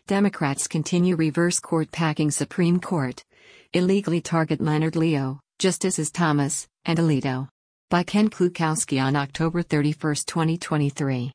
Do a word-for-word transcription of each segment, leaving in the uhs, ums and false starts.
Democrats continue reverse court packing Supreme Court. Illegally target Leonard Leo, Justices Thomas and Alito. By Ken Klukowski on October thirty-first, twenty twenty-three.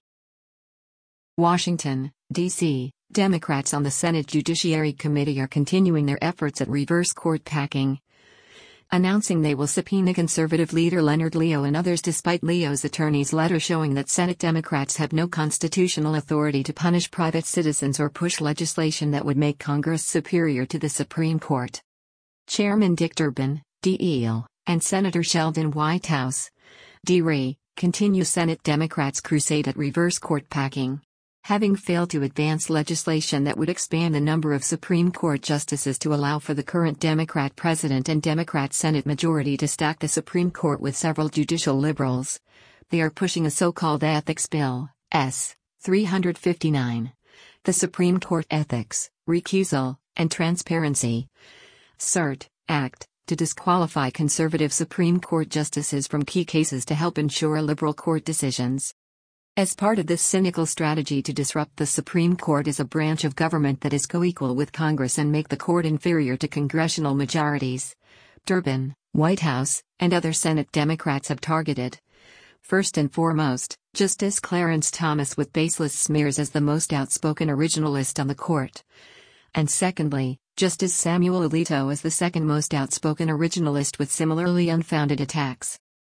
Washington, D C Democrats on the Senate Judiciary Committee are continuing their efforts at reverse court packing, announcing they will subpoena conservative leader Leonard Leo and others despite Leo's attorney's letter showing that Senate Democrats have no constitutional authority to punish private citizens or push legislation that would make Congress superior to the Supreme Court. Chairman Dick Durbin, D E and Senator Sheldon Whitehouse, D R I, continue Senate Democrats' crusade at reverse court packing. Having failed to advance legislation that would expand the number of Supreme Court justices to allow for the current Democrat president and Democrat Senate majority to stack the Supreme Court with several judicial liberals, they are pushing a so-called Ethics Bill, S. three fifty-nine. The Supreme Court Ethics, Recusal, and Transparency C E R T, Act, to disqualify conservative Supreme Court justices from key cases to help ensure liberal court decisions. As part of this cynical strategy to disrupt the Supreme Court as a branch of government that is co-equal with Congress and make the court inferior to congressional majorities, Durbin, Whitehouse, and other Senate Democrats have targeted, first and foremost, Justice Clarence Thomas with baseless smears as the most outspoken originalist on the court, and secondly, Justice Samuel Alito as the second most outspoken originalist with similarly unfounded attacks.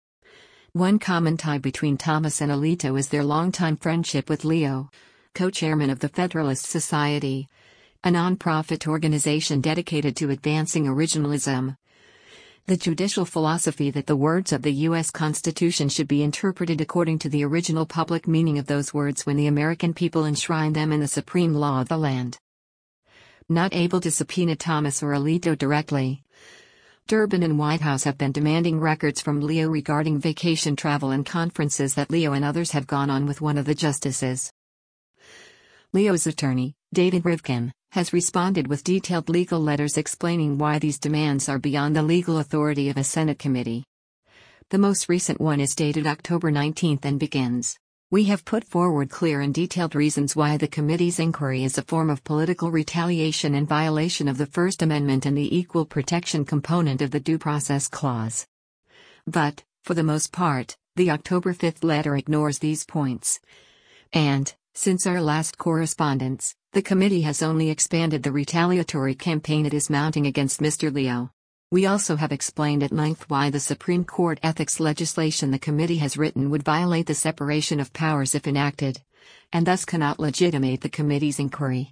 One common tie between Thomas and Alito is their longtime friendship with Leo, co-chairman of the Federalist Society, a non-profit organization dedicated to advancing originalism. The judicial philosophy that the words of the U S Constitution should be interpreted according to the original public meaning of those words when the American people enshrine them in the supreme law of the land. Not able to subpoena Thomas or Alito directly, Durbin and Whitehouse have been demanding records from Leo regarding vacation travel and conferences that Leo and others have gone on with one of the justices. Leo's attorney, David Rivkin, has responded with detailed legal letters explaining why these demands are beyond the legal authority of a Senate committee. The most recent one is dated October nineteenth and begins, "We have put forward clear and detailed reasons why the committee's inquiry is a form of political retaliation and violation of the First Amendment and the equal protection component of the Due Process Clause." But, for the most part, the October fifth letter ignores these points. And, since our last correspondence, the committee has only expanded the retaliatory campaign it is mounting against Mister Leo. We also have explained at length why the Supreme Court ethics legislation the committee has written would violate the separation of powers if enacted, and thus cannot legitimate the committee's inquiry.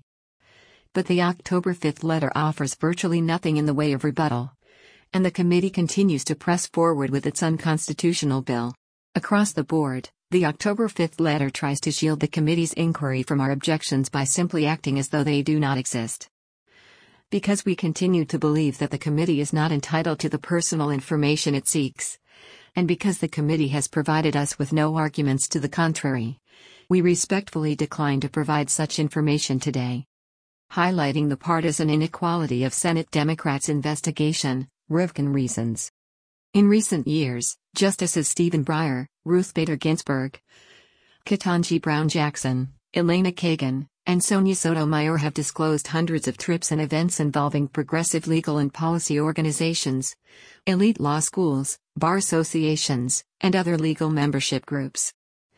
But the October fifth letter offers virtually nothing in the way of rebuttal, and the committee continues to press forward with its unconstitutional bill. Across the board, the October fifth letter tries to shield the committee's inquiry from our objections by simply acting as though they do not exist. Because we continue to believe that the committee is not entitled to the personal information it seeks, and because the committee has provided us with no arguments to the contrary, we respectfully decline to provide such information today. Highlighting the partisan inequality of Senate Democrats' investigation, Rivkin reasons. In recent years, Justices Stephen Breyer, Ruth Bader Ginsburg, Ketanji Brown Jackson, Elena Kagan, and Sonia Sotomayor have disclosed hundreds of trips and events involving progressive legal and policy organizations, elite law schools, bar associations, and other legal membership groups.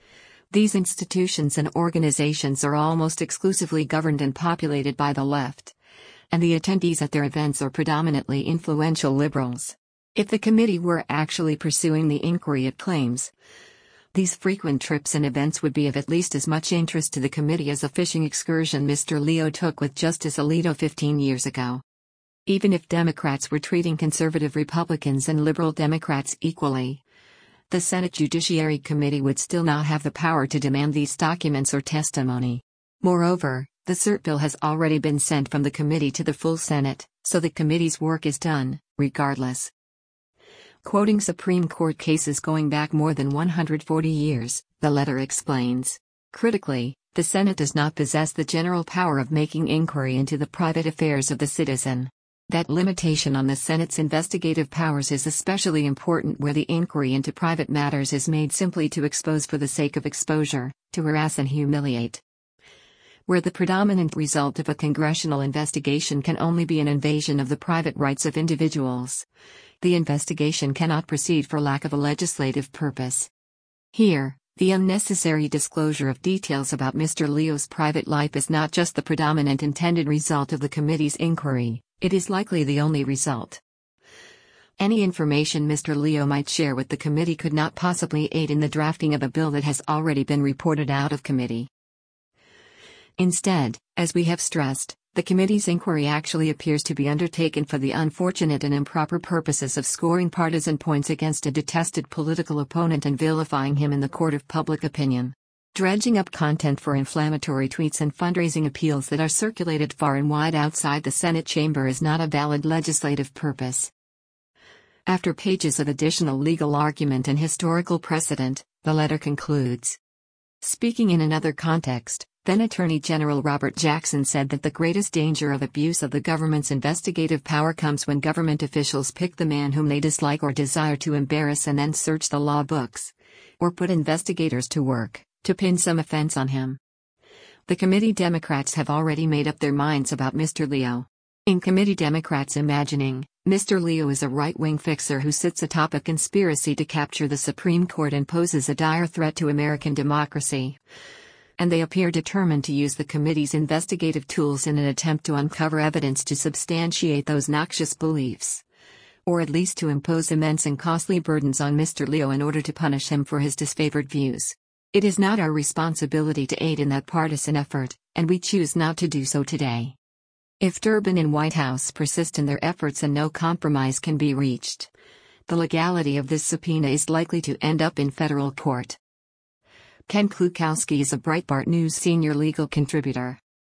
These institutions and organizations are almost exclusively governed and populated by the left, and the attendees at their events are predominantly influential liberals. If the committee were actually pursuing the inquiry it claims, these frequent trips and events would be of at least as much interest to the committee as a fishing excursion Mister Leo took with Justice Alito fifteen years ago. Even if Democrats were treating conservative Republicans and liberal Democrats equally, the Senate Judiciary Committee would still not have the power to demand these documents or testimony. Moreover, the C E R T bill has already been sent from the committee to the full Senate, so the committee's work is done, regardless. Quoting Supreme Court cases going back more than one hundred forty years, the letter explains, critically, the Senate does not possess the general power of making inquiry into the private affairs of the citizen. That limitation on the Senate's investigative powers is especially important where the inquiry into private matters is made simply to expose for the sake of exposure, to harass and humiliate. where the predominant result of a congressional investigation can only be an invasion of the private rights of individuals. The investigation cannot proceed for lack of a legislative purpose. Here, the unnecessary disclosure of details about Mister Leo's private life is not just the predominant intended result of the committee's inquiry, it is likely the only result. Any information Mister Leo might share with the committee could not possibly aid in the drafting of a bill that has already been reported out of committee. Instead, as we have stressed, the committee's inquiry actually appears to be undertaken for the unfortunate and improper purposes of scoring partisan points against a detested political opponent and vilifying him in the court of public opinion. Dredging up content for inflammatory tweets and fundraising appeals that are circulated far and wide outside the Senate chamber is not a valid legislative purpose. After pages of additional legal argument and historical precedent, the letter concludes. Speaking in another context, then Attorney General Robert Jackson said that the greatest danger of abuse of the government's investigative power comes when government officials pick the man whom they dislike or desire to embarrass and then search the law books, or put investigators to work, to pin some offense on him. The committee Democrats have already made up their minds about Mister Leo. In committee Democrats' imagining, Mister Leo is a right-wing fixer who sits atop a conspiracy to capture the Supreme Court and poses a dire threat to American democracy. And they appear determined to use the committee's investigative tools in an attempt to uncover evidence to substantiate those noxious beliefs. Or at least to impose immense and costly burdens on Mister Leo in order to punish him for his disfavored views. It is not our responsibility to aid in that partisan effort, and we choose not to do so today. If Durbin and White House persist in their efforts and no compromise can be reached, the legality of this subpoena is likely to end up in federal court. Ken Klukowski is a Breitbart News senior legal contributor.